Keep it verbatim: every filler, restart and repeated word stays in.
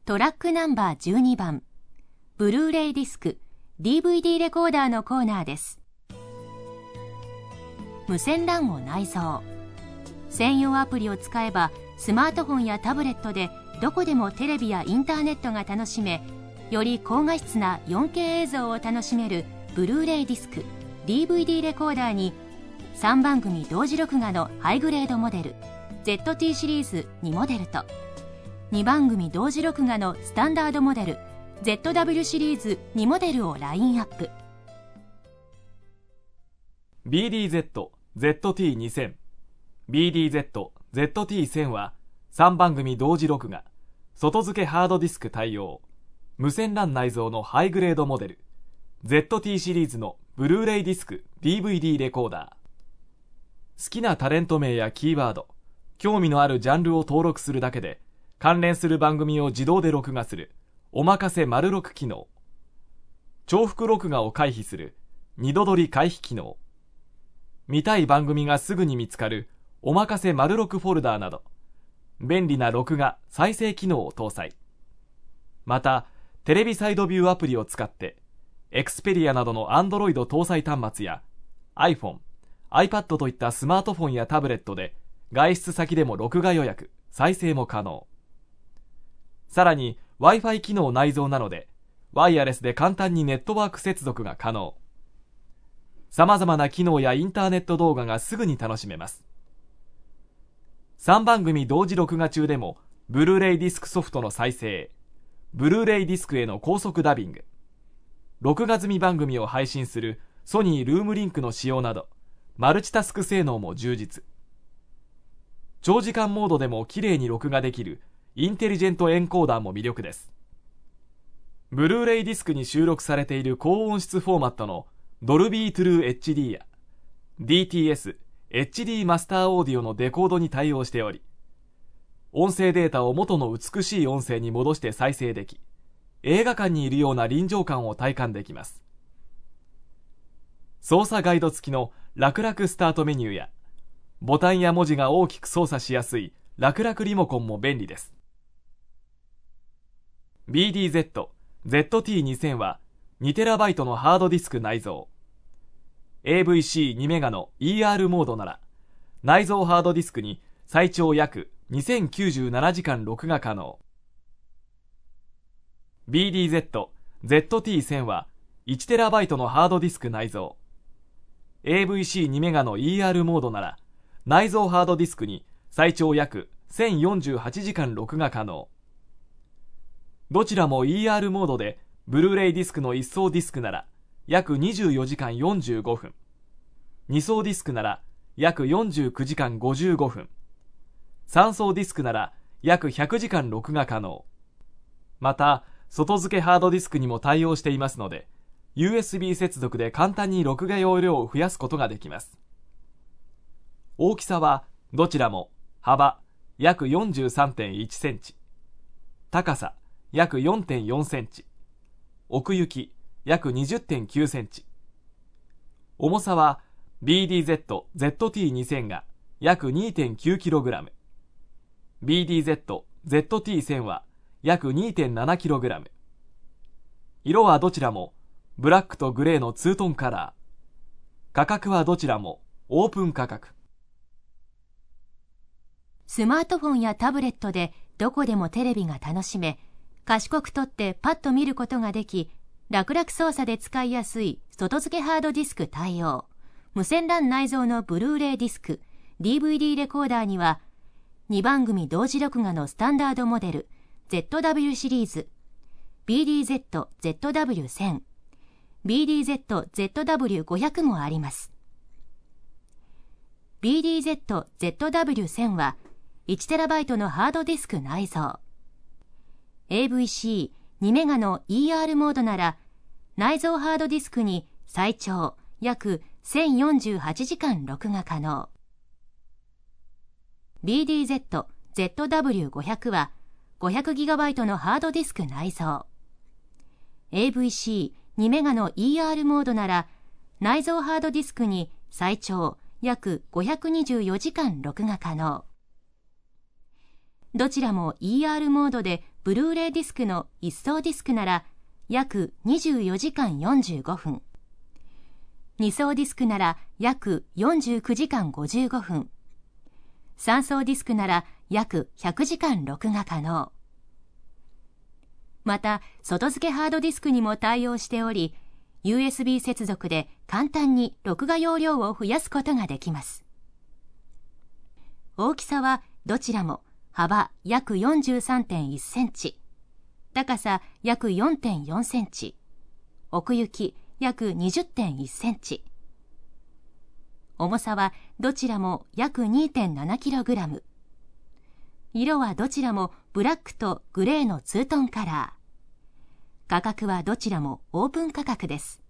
トラックナンバーじゅうにばん、ブルーレイディスク、ディーブイディー レコーダーのコーナーです。無線 ラン を内蔵。専用アプリを使えば、スマートフォンやタブレットでどこでもテレビやインターネットが楽しめ、より高画質な よんケー 映像を楽しめるブルーレイディスク、ディーブイディー レコーダーに、さんばんぐみ同時録画のハイグレードモデル、ゼットティー シリーズにモデルと、にばんぐみ同時録画のスタンダードモデル、ゼットダブリュー シリーズにモデルをラインアップ。 ビーディーゼット、ゼットティーにせん、ビーディーゼット、ゼットティーせん はさんばんぐみ同時録画、外付けハードディスク対応、無線 ラン 内蔵のハイグレードモデル、ゼットティー シリーズのブルーレイディスク、ディーブイディー レコーダー。好きなタレント名やキーワード、興味のあるジャンルを登録するだけで、関連する番組を自動で録画するおまかせ丸録機能、重複録画を回避する二度撮り回避機能、見たい番組がすぐに見つかるおまかせ丸録フォルダーなど、便利な録画再生機能を搭載。またテレビサイドビューアプリを使ってエクスペリアなどの Android 搭載端末や iPhone、iPad といったスマートフォンやタブレットで外出先でも録画予約、再生も可能。さらに Wi-Fi 機能内蔵なので、ワイヤレスで簡単にネットワーク接続が可能。様々な機能やインターネット動画がすぐに楽しめます。さんばんぐみ同時録画中でも、ブルーレイディスクソフトの再生、ブルーレイディスクへの高速ダビング、録画済み番組を配信するソニールームリンクの使用など、マルチタスク性能も充実。長時間モードでも綺麗に録画できるインテリジェントエンコーダーも魅力です。ブルーレイディスクに収録されている高音質フォーマットのドルビートゥルー エイチディー や ディーティーエス、エイチディー マスターオーディオのデコードに対応しており、音声データを元の美しい音声に戻して再生でき、映画館にいるような臨場感を体感できます。操作ガイド付きの楽々スタートメニューや、ボタンや文字が大きく操作しやすい楽々リモコンも便利です。ビーディーゼット、ゼットティーにせん は にテラバイト のハードディスク内蔵。エーブイシーに メガの イーアール モードなら、内蔵ハードディスクに最長約にせんきゅうじゅうななじかん録画可能。ビーディーゼット、ゼットティーせん は いちテラバイト のハードディスク内蔵。エーブイシーに メガの イーアール モードなら、内蔵ハードディスクに最長約せんよんじゅうはちじかん録画可能。どちらも イーアール モードでブルーレイディスクのいっそうディスクなら約にじゅうよじかんよんじゅうごふん、にそうディスクなら約よんじゅうくじかんごじゅうごふん、さんそうディスクなら約ひゃくじかん録画可能。また外付けハードディスクにも対応していますので、 ユーエスビー 接続で簡単に録画容量を増やすことができます。大きさはどちらも幅約 よんじゅうさんてんいちセンチ、高さ約 よんてんよんセンチ、奥行き約 にじゅってんきゅうセンチ、重さは ビーディーゼット、ゼットティーにせん が約 にてんきゅうキログラム、ビーディーゼット、ゼットティーせん は約 にてんななキログラム、色はどちらもブラックとグレーのツートンカラー、価格はどちらもオープン価格。 スマートフォンやタブレットでどこでもテレビが楽しめ、賢く撮ってパッと見ることができ、楽々操作で使いやすい外付けハードディスク対応、無線 ラン 内蔵のブルーレイディスク、ディーブイディー レコーダーには、にばんぐみ同時録画のスタンダードモデル、ゼットダブリュー シリーズ、ビーディーゼット、ゼットダブリューせん、ビーディーゼット、ゼットダブリューごひゃく もあります。ビーディーゼット、ゼットダブリューせん は、いちテラバイト のハードディスク内蔵。エーブイシーに メガの イーアール モードなら、内蔵ハードディスクに最長約せんよんじゅうはちじかん録画可能。ビーディーゼット、ゼットダブリューごひゃく は ごひゃくギガバイト のハードディスク内蔵。エーブイシーに メガの イーアール モードなら、内蔵ハードディスクに最長約ごひゃくにじゅうよじかん録画可能。 どちらも イーアール モードでブルーレイディスクの一層ディスクなら約にじゅうよじかんよんじゅうごふん、に層ディスクなら約よんじゅうくじかんごじゅうごふん、さん層ディスクなら約ひゃくじかん録画可能。また、外付けハードディスクにも対応しており、ユーエスビー 接続で簡単に録画容量を増やすことができます。大きさはどちらも幅約 よんじゅうさんてんいちセンチ、高さ約 よんてんよんセンチ、奥行き約 にじゅってんいちセンチ。重さはどちらも約 にてんななキログラム。色はどちらもブラックとグレーのツートンカラー。価格はどちらもオープン価格です。